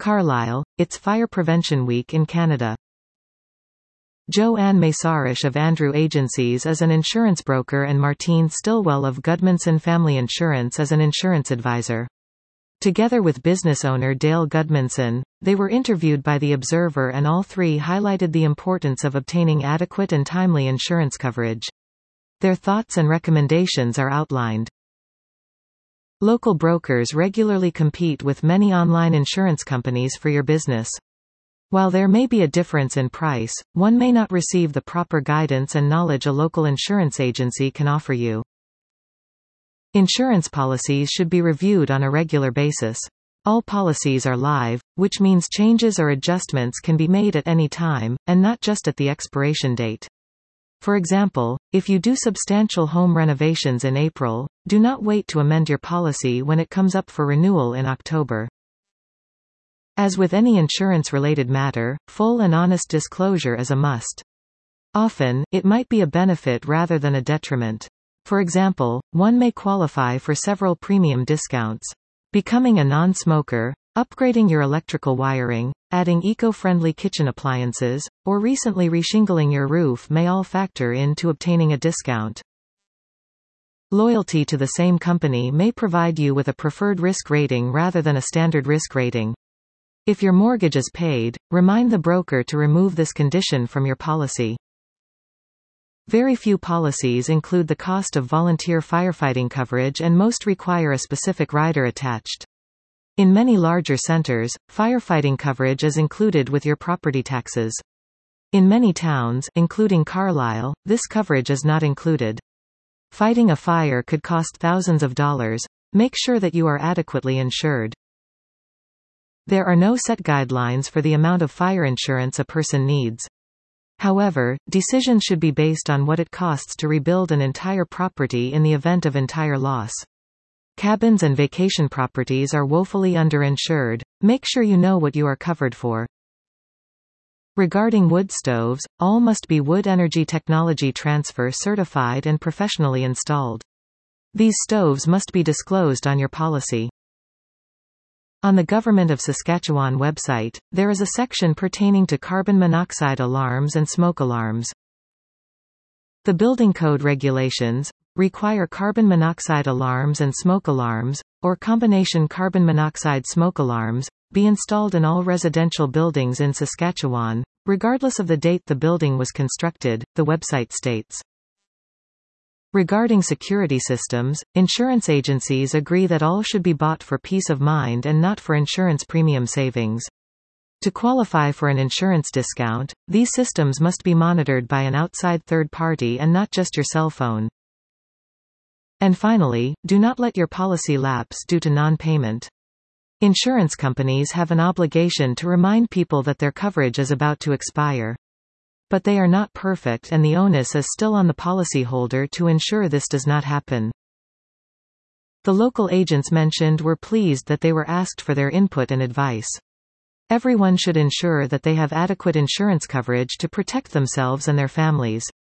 Carlisle, it's Fire Prevention Week in Canada. Joanne Maysarish of Andrew Agencies is an insurance broker and Martine Stillwell of Gudmundson Family Insurance as an insurance advisor. Together with business owner Dale Gudmundson, they were interviewed by The Observer and all three highlighted the importance of obtaining adequate and timely insurance coverage. Their thoughts and recommendations are outlined. Local brokers regularly compete with many online insurance companies for your business. While there may be a difference in price, one may not receive the proper guidance and knowledge a local insurance agency can offer you. Insurance policies should be reviewed on a regular basis. All policies are live, which means changes or adjustments can be made at any time, and not just at the expiration date. For example, if you do substantial home renovations in April, do not wait to amend your policy when it comes up for renewal in October. As with any insurance-related matter, full and honest disclosure is a must. Often, it might be a benefit rather than a detriment. For example, one may qualify for several premium discounts. Becoming a non-smoker, upgrading your electrical wiring, adding eco-friendly kitchen appliances, or recently reshingling your roof may all factor into obtaining a discount. Loyalty to the same company may provide you with a preferred risk rating rather than a standard risk rating. If your mortgage is paid, remind the broker to remove this condition from your policy. Very few policies include the cost of volunteer firefighting coverage and most require a specific rider attached. In many larger centers, firefighting coverage is included with your property taxes. In many towns, including Carlisle, this coverage is not included. Fighting a fire could cost thousands of dollars. Make sure that you are adequately insured. There are no set guidelines for the amount of fire insurance a person needs. However, decisions should be based on what it costs to rebuild an entire property in the event of entire loss. Cabins and vacation properties are woefully underinsured. Make sure you know what you are covered for. Regarding wood stoves, all must be Wood Energy Technology Transfer certified and professionally installed. These stoves must be disclosed on your policy. On the Government of Saskatchewan website, there is a section pertaining to carbon monoxide alarms and smoke alarms. The building code regulations require carbon monoxide alarms and smoke alarms, or combination carbon monoxide smoke alarms, be installed in all residential buildings in Saskatchewan, regardless of the date the building was constructed, the website states. Regarding security systems, insurance agencies agree that all should be bought for peace of mind and not for insurance premium savings. To qualify for an insurance discount, these systems must be monitored by an outside third party and not just your cell phone. And finally, do not let your policy lapse due to non-payment. Insurance companies have an obligation to remind people that their coverage is about to expire. But they are not perfect and the onus is still on the policyholder to ensure this does not happen. The local agents mentioned were pleased that they were asked for their input and advice. Everyone should ensure that they have adequate insurance coverage to protect themselves and their families.